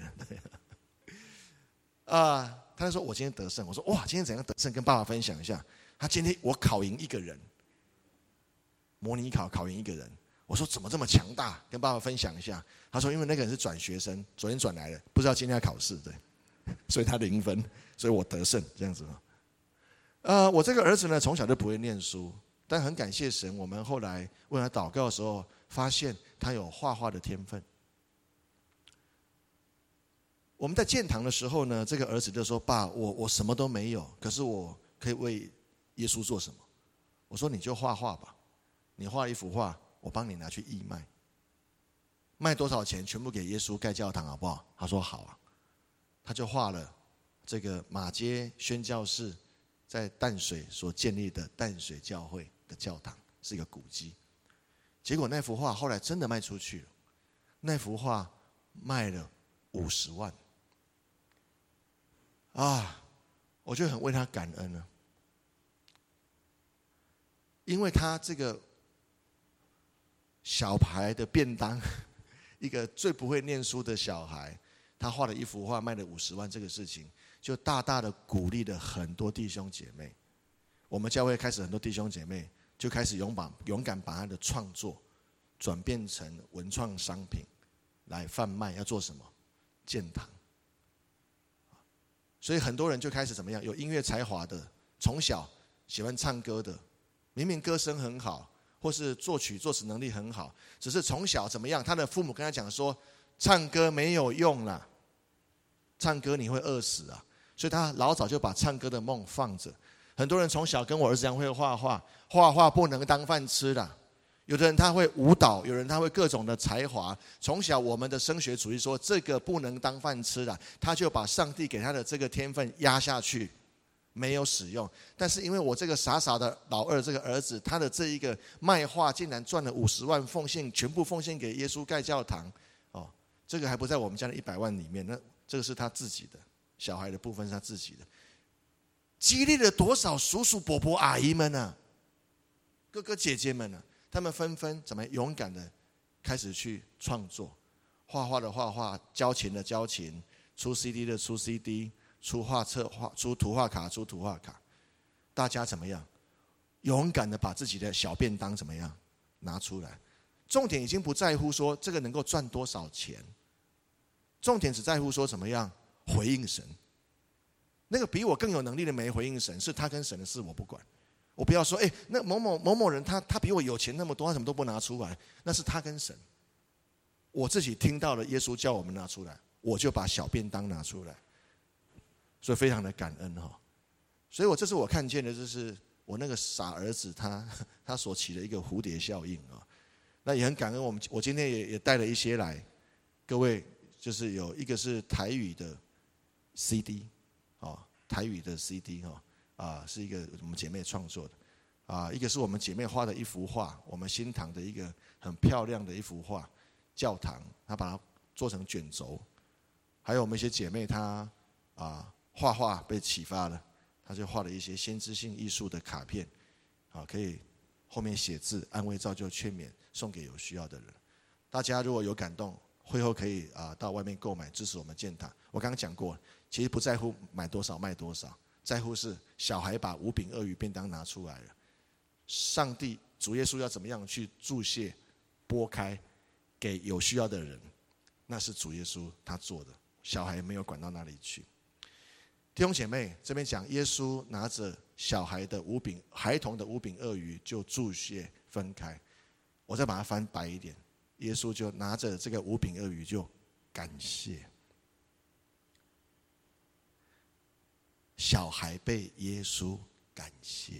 的。他就说：“我今天得胜。”我说：“哇，今天怎样得胜？跟爸爸分享一下。”他今天我考赢一个人，模拟考赢一个人。我说：“怎么这么强大？跟爸爸分享一下。”他说：“因为那个人是转学生，昨天转来的，不知道今天要考试，对，所以他0分，所以我得胜这样子。”我这个儿子呢，从小就不会念书，但很感谢神，我们后来为他祷告的时候，发现他有画画的天分。我们在建堂的时候呢，这个儿子就说：“爸，我什么都没有，可是我可以为耶稣做什么？”我说：“你就画画吧，你画一幅画，我帮你拿去义卖，卖多少钱全部给耶稣盖教堂，好不好？”他说：“好啊。”他就画了这个马街宣教士在淡水所建立的淡水教会的教堂是一个古迹。结果那幅画后来真的卖出去了，那幅画卖了50万啊！我就很为他感恩了，因为他这个小孩的便当，一个最不会念书的小孩，他画了一幅画卖了50万，这个事情就大大的鼓励了很多弟兄姐妹。我们教会开始很多弟兄姐妹就开始勇敢把他的创作转变成文创商品来贩卖，要做什么？建堂。所以很多人就开始怎么样？有音乐才华的，从小喜欢唱歌的，明明歌声很好，或是作曲作词能力很好，只是从小怎么样？他的父母跟他讲说，唱歌没有用啦，唱歌你会饿死啊！所以他老早就把唱歌的梦放着。很多人从小跟我儿子一样会画画，画画不能当饭吃啦。有的人他会舞蹈，有人他会各种的才华。从小我们的升学主义说这个不能当饭吃啦，他就把上帝给他的这个天分压下去，没有使用。但是因为我这个傻傻的老二这个儿子，他的这一个卖画竟然赚了50万，全部奉献给耶稣盖教堂。哦，这个还不在我们家的100万里面，那这个是他自己的，小孩的部分是他自己的。激励了多少叔叔伯伯阿姨们啊，哥哥姐姐们啊，他们纷纷怎么勇敢的开始去创作，画画的画画，教琴的教琴，出 CD 的出 CD， 出画册出图画卡出图画卡。大家怎么样勇敢的把自己的小便当怎么样拿出来？重点已经不在乎说这个能够赚多少钱，重点只在乎说怎么样回应神。那个比我更有能力的没回应神，是他跟神的事，我不管。我不要说，那某某人他比我有钱那么多，他什么都不拿出来，那是他跟神。我自己听到了耶稣叫我们拿出来，我就把小便当拿出来，所以非常的感恩哈。所以这是我看见的，就是我那个傻儿子他所起的一个蝴蝶效应啊。那也很感恩我今天也带了一些来，各位就是有一个是台语的 CD。台语的 CD 是一个我们姐妹创作的一个是我们姐妹画的一幅画，我们新堂的一个很漂亮的一幅画，教堂，她把它做成卷轴。还有我们一些姐妹她画画被启发了，她就画了一些先知性艺术的卡片可以后面写字，安慰造就劝勉，送给有需要的人。大家如果有感动，会后可以到外面购买支持我们建堂。我刚刚讲过，其实不在乎买多少卖多少，在乎是小孩把5饼2鱼便当拿出来了，上帝主耶稣要怎么样去注谢拨开给有需要的人，那是主耶稣他做的，小孩没有管到哪里去。弟兄姐妹，这边讲耶稣拿着小孩的孩童的5饼2鱼就注谢分开，我再把它翻白一点，耶稣就拿着这个5饼2鱼就感谢。小孩被耶稣感谢，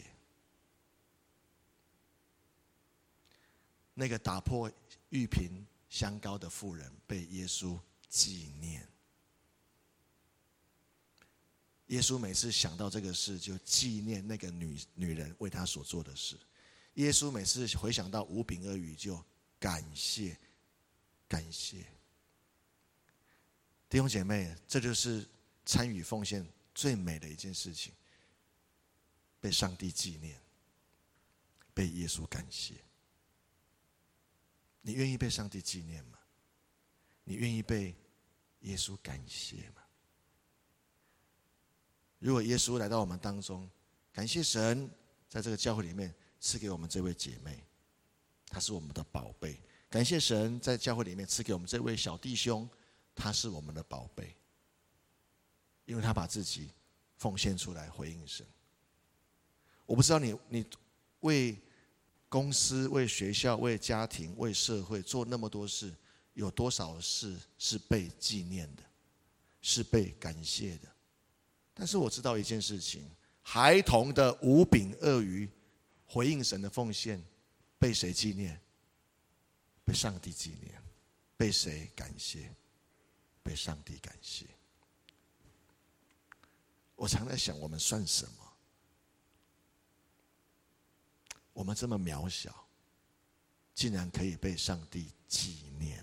那个打破玉瓶香膏的妇人被耶稣纪念。耶稣每次想到这个事，就纪念那个女人为他所做的事。耶稣每次回想到5饼2鱼，就感谢。弟兄姐妹，这就是参与奉献最美的一件事情，被上帝纪念，被耶稣感谢。你愿意被上帝纪念吗？你愿意被耶稣感谢吗？如果耶稣来到我们当中，感谢神在这个教会里面赐给我们这位姐妹，她是我们的宝贝。感谢神在教会里面赐给我们这位小弟兄，他是我们的宝贝，因为他把自己奉献出来回应神。我不知道你为公司、为学校、为家庭、为社会做那么多事，有多少事是被纪念的，是被感谢的？但是我知道一件事情，孩童的5饼2鱼回应神的奉献，被谁纪念？被上帝纪念。被谁感谢？被上帝感谢。我常在想，我们算什么？ 我们这么渺小，竟然可以被上帝纪念。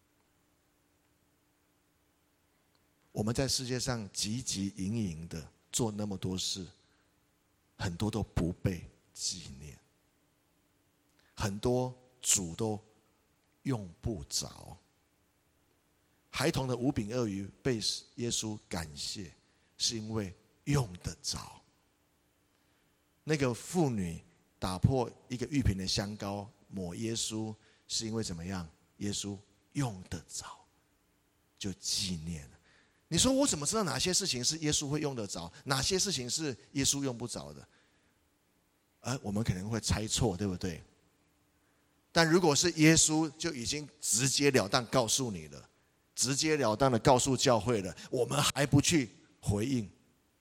我们在世界上汲汲营营的做那么多事，很多都不被纪念，很多主都用不着。孩童的5饼2鱼被耶稣感谢，是因为用得着。那个妇女打破一个玉瓶的香膏抹耶稣，是因为怎么样？耶稣用得着，就纪念了。你说我怎么知道哪些事情是耶稣会用得着，哪些事情是耶稣用不着的？我们可能会猜错，对不对？但如果是耶稣就已经直截了当告诉你了，直截了当的告诉教会了，我们还不去回应，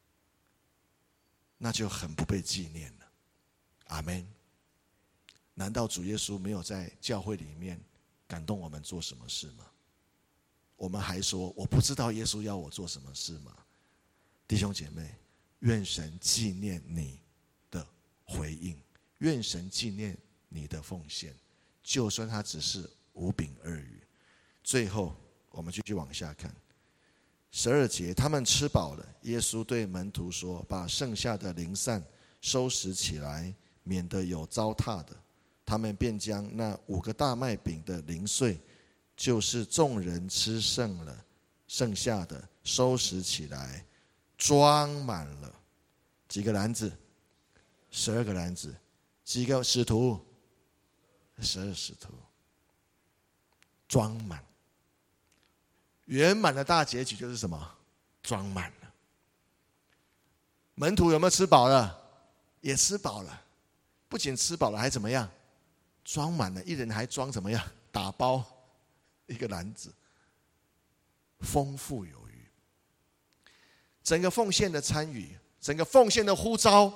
那就很不被纪念了。阿们。难道主耶稣没有在教会里面感动我们做什么事吗？我们还说我不知道耶稣要我做什么事吗？弟兄姐妹，愿神纪念你的回应，愿神纪念你的奉献，就算它只是5饼2鱼。最后我们继续往下看12节，他们吃饱了，耶稣对门徒说，把剩下的零散收拾起来，免得有糟蹋的。他们便将那5个大麦饼的零碎，就是众人吃剩下的，收拾起来，装满了几个篮子？12个篮子。几个使徒？12使徒。装满。圆满的大结局就是什么？装满了。门徒有没有吃饱了？也吃饱了。不仅吃饱了，还怎么样？装满了，一人还装怎么样？打包一个篮子，丰富有余。整个奉献的参与，整个奉献的呼召，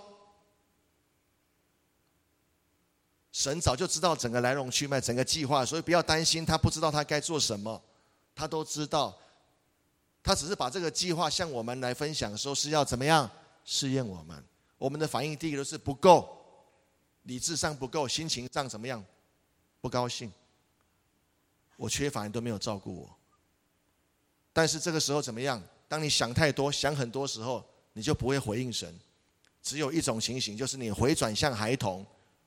神早就知道整个来龙去脉，整个计划，所以不要担心他不知道他该做什么，他都知道。他只是把这个计划向我们来分享的时候，是要怎么样试验我们？我们的反应第一个就是不够，理智上不够，心情上怎么样？不高兴。我缺乏，你都没有照顾我。但是这个时候怎么样？当你想太多、想很多时候，你就不会回应神。只有一种情形，就是你回转向孩童，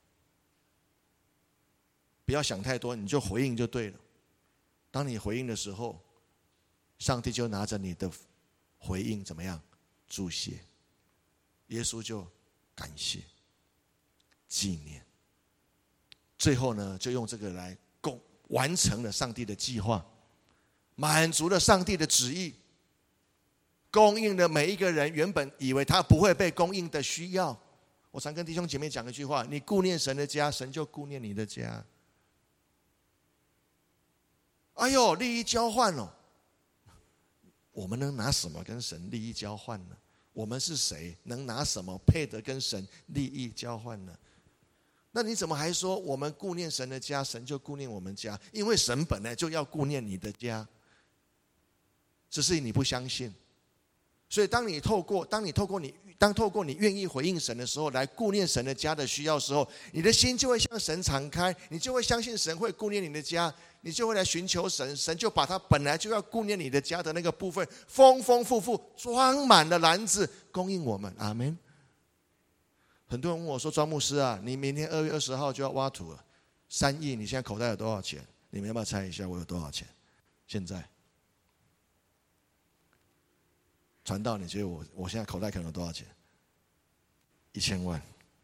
不要想太多，你就回应就对了。当你回应的时候，上帝就拿着你的回应怎么样？注谢。耶稣就感谢、纪念。最后呢，就用这个来完成了上帝的计划，满足了上帝的旨意，供应了每一个人原本以为他不会被供应的需要。我常跟弟兄姐妹讲一句话：你顾念神的家，神就顾念你的家。哎呦，利益交换哦！我们能拿什么跟神利益交换呢？我们是谁？能拿什么配得跟神利益交换呢？那你怎么还说我们顾念神的家，神就顾念我们家？因为神本来就要顾念你的家，只是你不相信。所以当透过你愿意回应神的时候，来顾念神的家的需要的时候，你的心就会向神敞开，你就会相信神会顾念你的家，你就会来寻求神，神就把他本来就要顾念你的家的那个部分，丰丰富富装满了篮子供应我们。阿们。很多人问我说：“庄牧师啊，你明天2月20号就要挖土了，3亿，你现在口袋有多少钱？你们要不要猜一下我有多少钱？现在传道，你觉得我现在口袋可能有多少钱？1000万。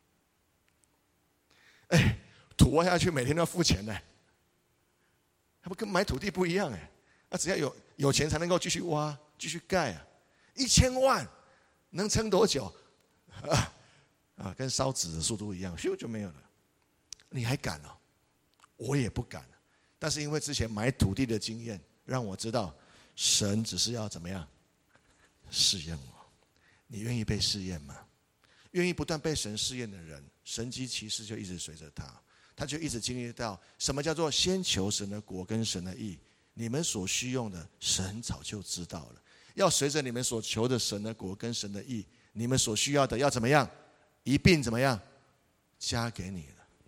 土挖下去每天都要付钱呢，它不跟买土地不一样哎，那只要有钱才能够继续挖、继续盖啊。1000万能撑多久？跟烧纸的速度一样，咻就没有了。你还敢哦？我也不敢。但是因为之前买土地的经验，让我知道神只是要怎么样试验我。你愿意被试验吗？愿意不断被神试验的人，神迹奇事就一直随着他就一直经历到什么叫做先求神的国跟神的义。你们所需用的，神早就知道了。要随着你们所求的神的国跟神的义，你们所需要的要怎么样？一并怎么样？加给你了。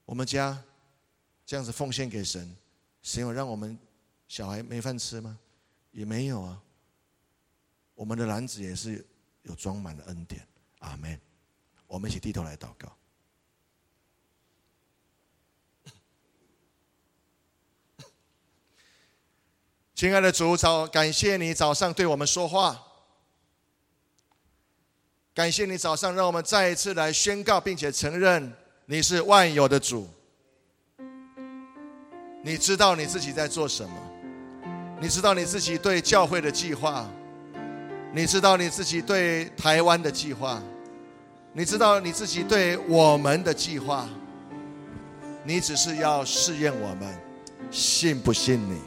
我们家这样子奉献给神，神有让我们小孩没饭吃吗？也没有啊。我们的篮子也是有装满了恩典。阿们。我们一起低头来祷告。亲爱的主，感谢你早上对我们说话，感谢你早上让我们再一次来宣告并且承认你是万有的主。你知道你自己在做什么，你知道你自己对教会的计划，你知道你自己对台湾的计划，你知道你自己对我们的计划，你只是要试验我们信不信你。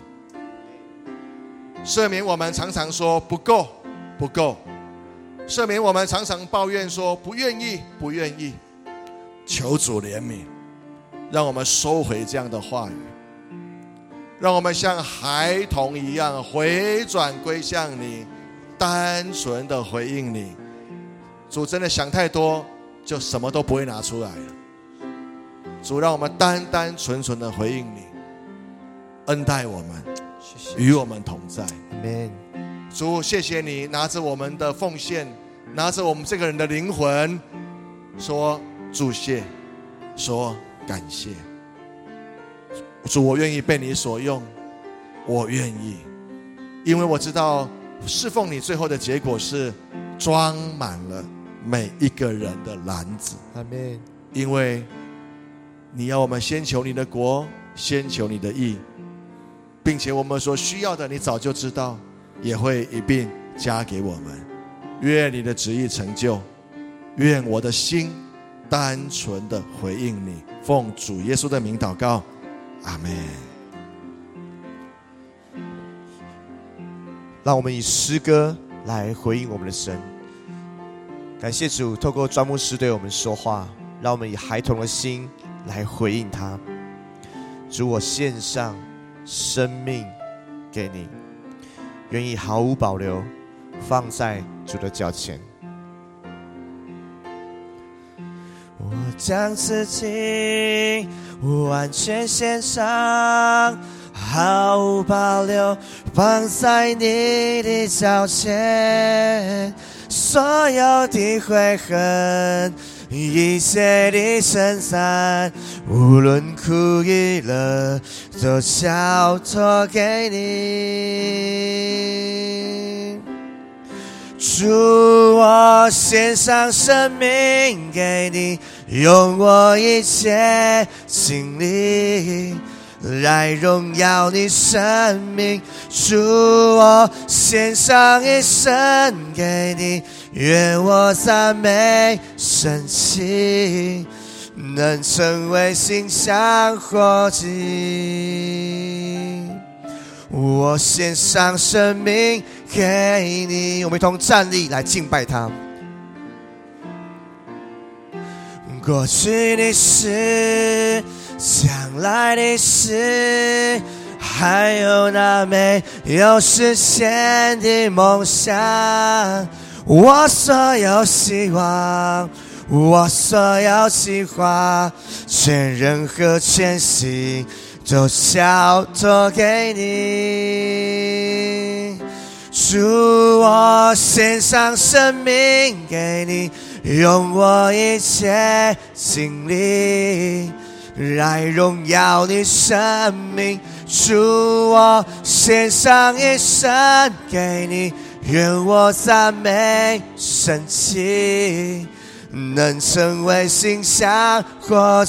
赦免我们常常说不够不够，赦免我们常常抱怨说不愿意不愿意。求主怜悯，让我们收回这样的话语，让我们像孩童一样回转归向你，单纯的回应你。主，真的想太多就什么都不会拿出来了。主，让我们单单纯纯的回应你，恩待我们，与我们同在。主，谢谢你拿着我们的奉献，拿着我们这个人的灵魂，说祝谢，说感谢。主，我愿意被你所用，我愿意，因为我知道侍奉你最后的结果是装满了每一个人的篮子。阿们。因为你要我们先求你的国，先求你的义，并且我们所需要的你早就知道，也会一并加给我们。愿你的旨意成就，愿我的心单纯的回应你。奉主耶稣的名祷告，阿们。 让我们以诗歌来回应我们的神。感谢主透过专牧师对我们说话，让我们以孩童的心来回应他。主，我献上生命给你，愿意毫无保留放在主的脚前。我将自己完全献上，毫无保留放在你的脚前。所有的悔恨，一切的称赞，无论苦与乐，都交托给你。主，我献上生命给你，用我一切精力来荣耀你生命。主，我献上一生给你，愿我赞美神奇，能成为馨香火祭。我献上生命给你，我们一同站立来敬拜他。过去的事，将来的事，还有那没有实现的梦想，我所有希望，我所有计划，全人和全心都交托给你。主，我献上生命给你，用我一切精力来荣耀你生命。主，我献上一生给你，愿我赞美神奇，能成为馨香火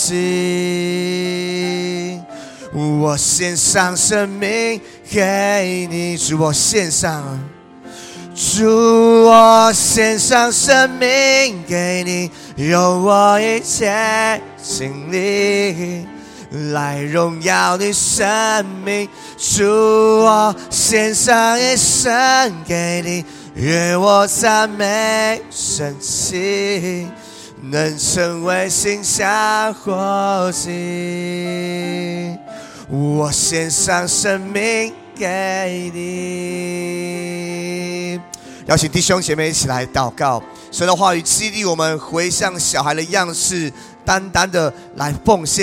祭。我献上生命给你，主，我献上，主，我献上生命给你，用我一切精力来荣耀你生命。主，我献上一生给你，愿我赞美神奇，能成为馨香火祭。我献上生命给你。邀请弟兄姐妹一起来祷告，神的话语激励我们回向小孩的样式，单单的来奉献，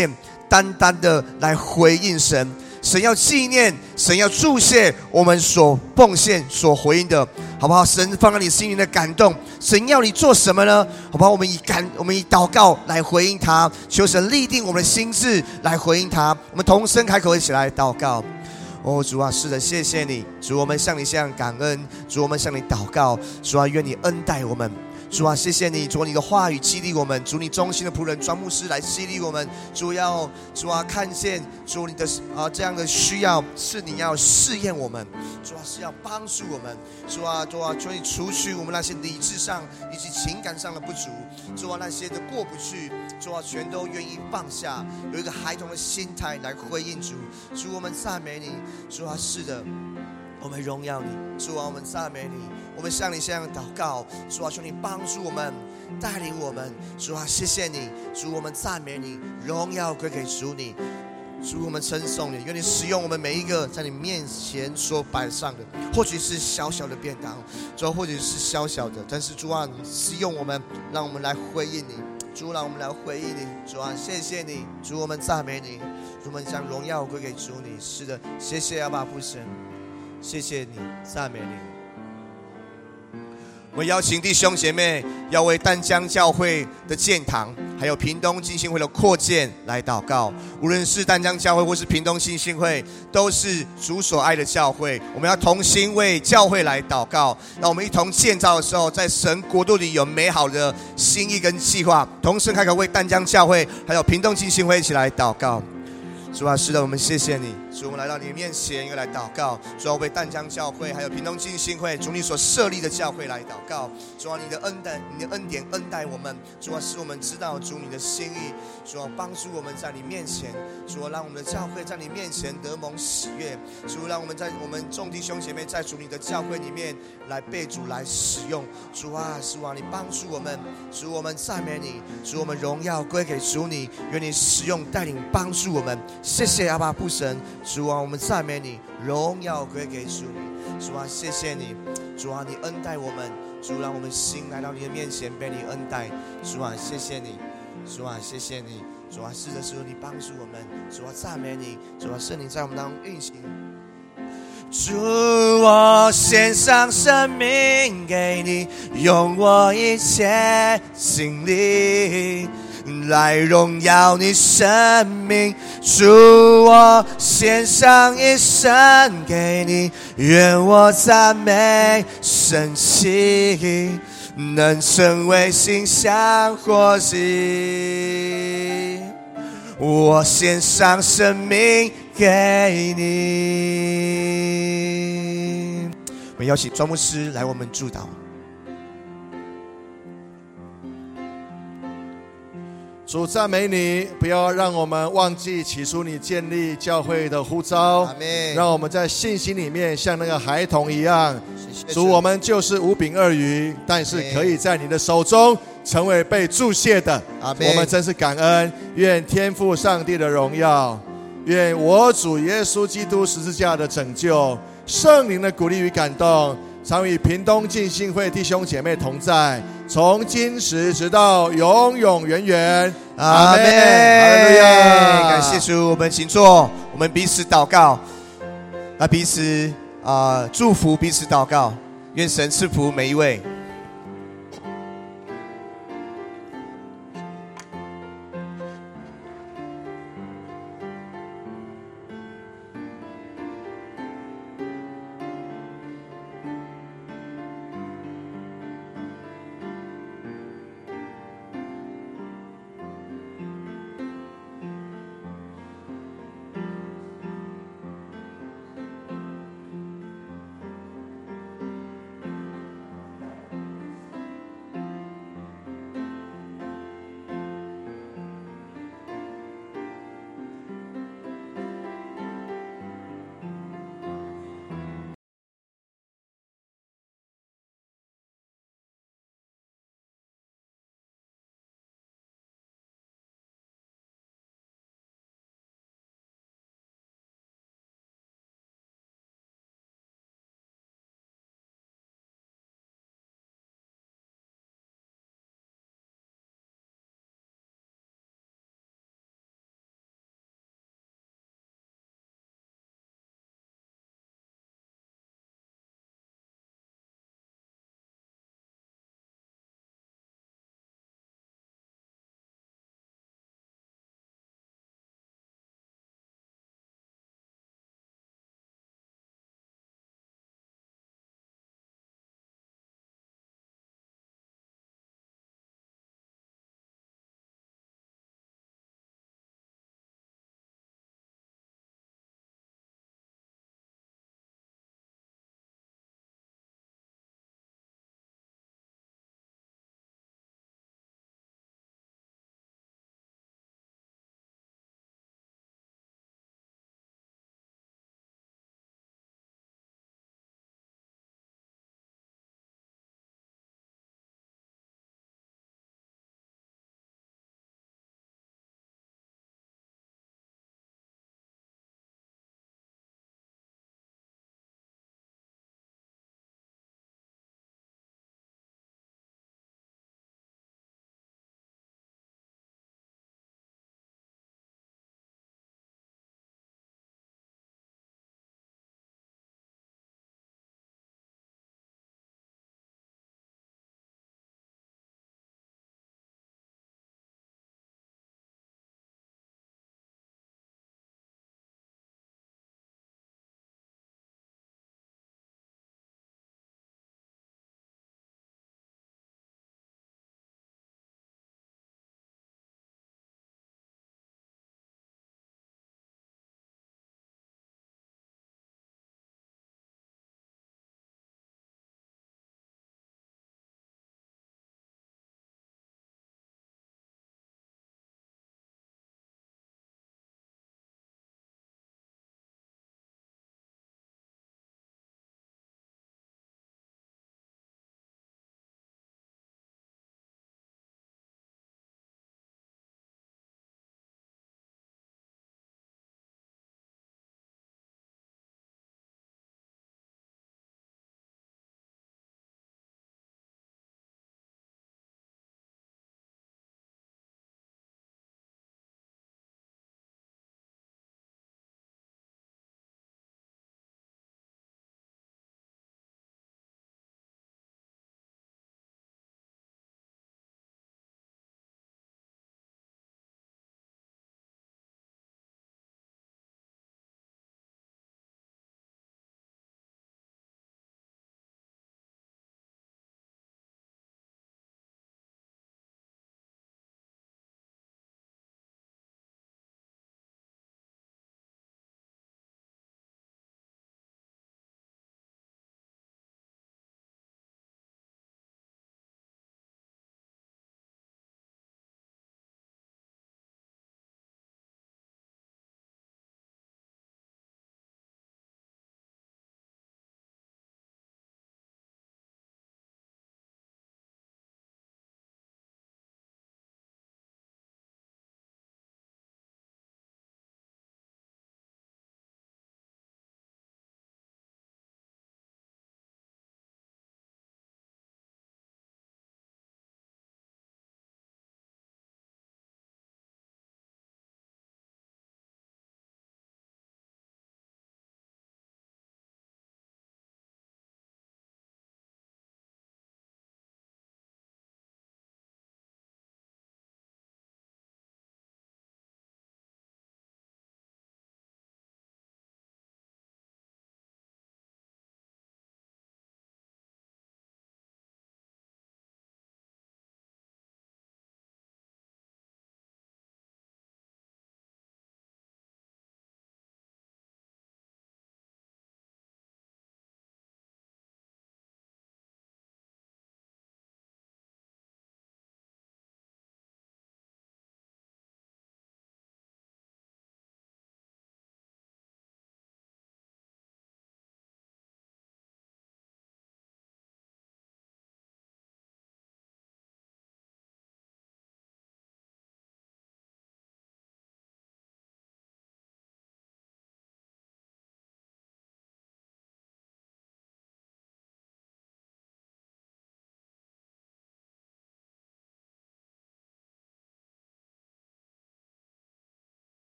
单单的来回应神。神要纪念，神要祝谢我们所奉献、所回应的，好不好？神放在你心灵的感动，神要你做什么呢？好不好？我们以祷告来回应他，求神立定我们的心志来回应他。我们同声开口，一起来祷告。哦，主啊，是的，谢谢你，主，我们向你向感恩，主，我们向你祷告，主啊，愿你恩待我们。主啊，谢谢你，主，你的话语激励我们，主，你忠心的仆人庄牧师来激励我们，主啊，看见主你的这样的需要，是你要试验我们，主啊，是要帮助我们，主啊，求你除去我们那些理智上以及情感上的不足，主啊，那些的过不去，主啊，全都愿意放下，有一个孩童的心态来回应主，主，我们赞美你，主啊，是的。我们荣耀你，主啊，我们赞美你，我们向你这样祷告，主啊，求你帮助我们，带领我们，主啊，谢谢你，主，我们赞美你，荣耀归给主你，主，我们称颂你，愿你使用我们每一个在你面前所摆上的，或许是小小的便当，主啊，或许是小小的，但是主啊，你使用我们，让我们来回应你，主，让我们来回应你，主啊，谢谢你，主，我们赞美你，主，我们将荣耀归给主你，是的，谢谢阿爸父神。谢谢你，赞美你。我们邀请弟兄姐妹要为淡江教会的建堂，还有屏东浸信会的扩建来祷告。无论是淡江教会或是屏东浸信会，都是主所爱的教会。我们要同心为教会来祷告，让我们一同建造的时候，在神国度里有美好的心意跟计划。同时开口为淡江教会还有屏东浸信会一起来祷告。主啊，是的，我们谢谢你，主，我们来到你的面前，又来祷告。主啊，为淡江教会还有屏东浸信会，主你所设立的教会来祷告。主啊，你的恩典恩待我们。主啊，使我们知道主你的心意。主啊，帮助我们在你面前。主啊，让我们的教会在你面前得蒙喜悦。主，让我们众弟兄姐妹在主你的教会里面来被主来使用。主啊，主啊，你帮助我们。主，我们赞美你。主，我们荣耀归给主你。愿你使用带领帮助我们。谢谢阿爸父神，主啊，我们赞美你，荣耀归给主你。主啊，谢谢你，主啊，你恩待我们，主，让我们心来到你的面前被你恩待。主啊，谢谢你，主啊，谢谢你，主啊，是的，主你帮助我们，主啊，赞美你，主啊，圣灵在我们当中运行。主，我献上生命给你，用我一切心力来荣耀你生命。主，我献上一生给你，愿我赞美神奇，能成为馨香火祭。我献上生命给你。我们邀请庄牧师来我们祝祷。 主，赞美你，不要让我们忘记起初你建立教会的呼召，让我们在信心里面像那个孩童一样。主，我们就是5饼2鱼，但是可以在你的手中成为被祝谢的。我们真是感恩。愿天父上帝的荣耀，愿我主耶稣基督十字架的拯救，圣灵的鼓励与感动，常与屏东浸信会弟兄姐妹同在，从今时直到永永远远。阿们。哈利路亚！ 感谢主，我们请坐，我们彼此祷告，彼此祝福，彼此祷告，愿神赐福每一位。